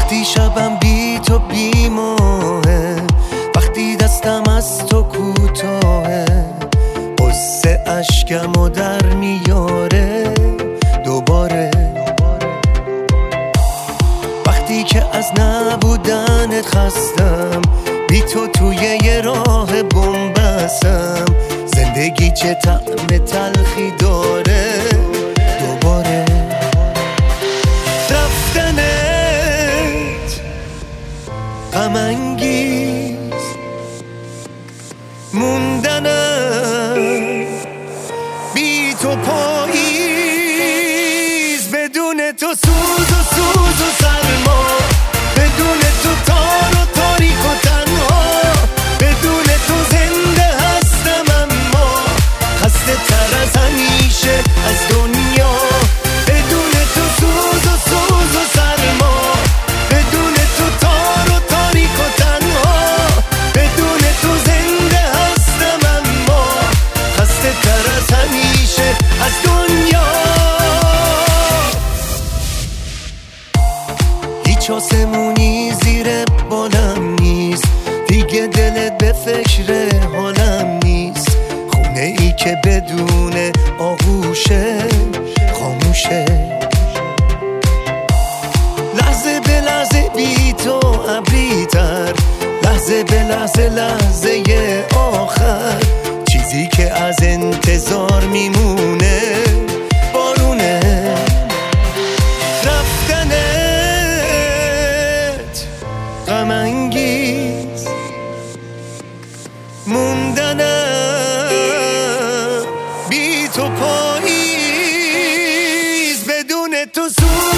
وقتی شبم بی تو بی ماهه، وقتی دستم از تو کوتاهه، قصه اشکمو در میاره دوباره. وقتی که از نبودنت خستم، بی تو توی یه راه بنبستم، زندگی چه طعم تلخی داره دوباره. رفتنت غم انگیز، موندنم بی تو پاییز، بدون تو سوز و سوز و سرما، بدون تو تار و تاریک و تنها، بدون تو زنده هستم اما خسته تر از همیشه از دنیا. بدون تو سوز و سوز و سرما، بدون تو تار و تاریک و تنها، بدون تو زنده هستم اما خسته تر از همیشه از دنیا. هیچ آسمونی زیر بالم نیست، دیگه دلت به فکر حالم نیست، خونه ای که بدون آغوشه خاموشه. لحظه به لحظه بی تو ابری‌تر، لحظه به لحظه لحظه آخر، چیزی که از انتظار میمونه بارونه. رفتنت غم انگیز، موندنم بی تو پاییز، بدون تو سوز